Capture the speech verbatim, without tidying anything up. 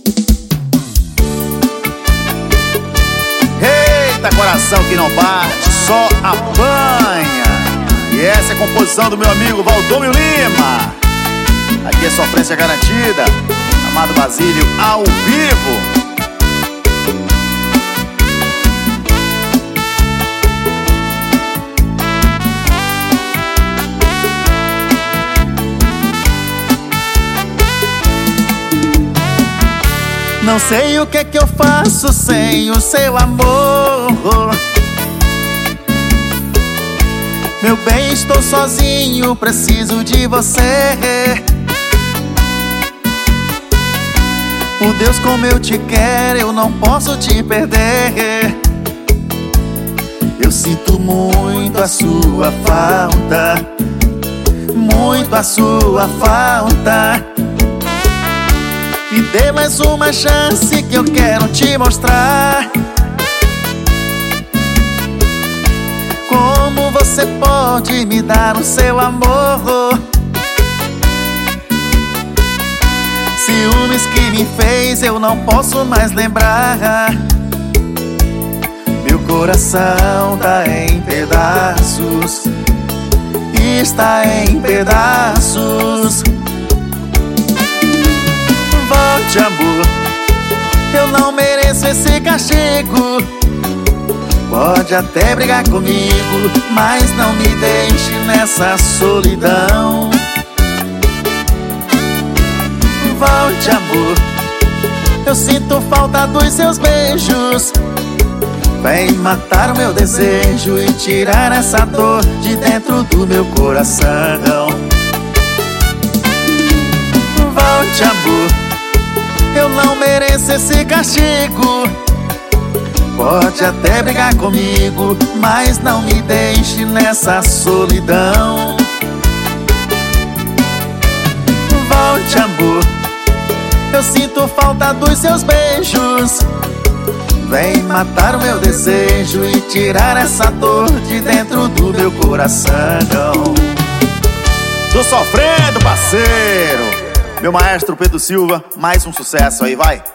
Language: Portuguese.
Eita, coração que não bate, só apanha. E essa é a composição do meu amigo Valdomiro Lima. Aqui é sofrência garantida. Amado Basílio ao vivo. Não sei o que é que eu faço sem o seu amor. Meu bem, estou sozinho, preciso de você. Por Deus, como eu te quero, eu não posso te perder. Eu sinto muito a sua falta, muito a sua falta. Me dê mais uma chance que eu quero te mostrar como você pode me dar o seu amor. Ciúmes que me fez eu não posso mais lembrar. Meu coração tá em pedaços, está em pedaços. Volte, amor, eu não mereço esse castigo. Pode até brigar comigo, mas não me deixe nessa solidão. Volte, amor, eu sinto falta dos seus beijos. Vem matar o meu desejo e tirar essa dor de dentro do meu coração. Volte, amor, eu não mereço esse castigo. Pode até brigar comigo, mas não me deixe nessa solidão. Volte, amor, eu sinto falta dos seus beijos. Vem matar o meu desejo e tirar essa dor de dentro do meu coração. Tô sofrendo, parceiro. Meu maestro Pedro Silva, mais um sucesso aí, vai!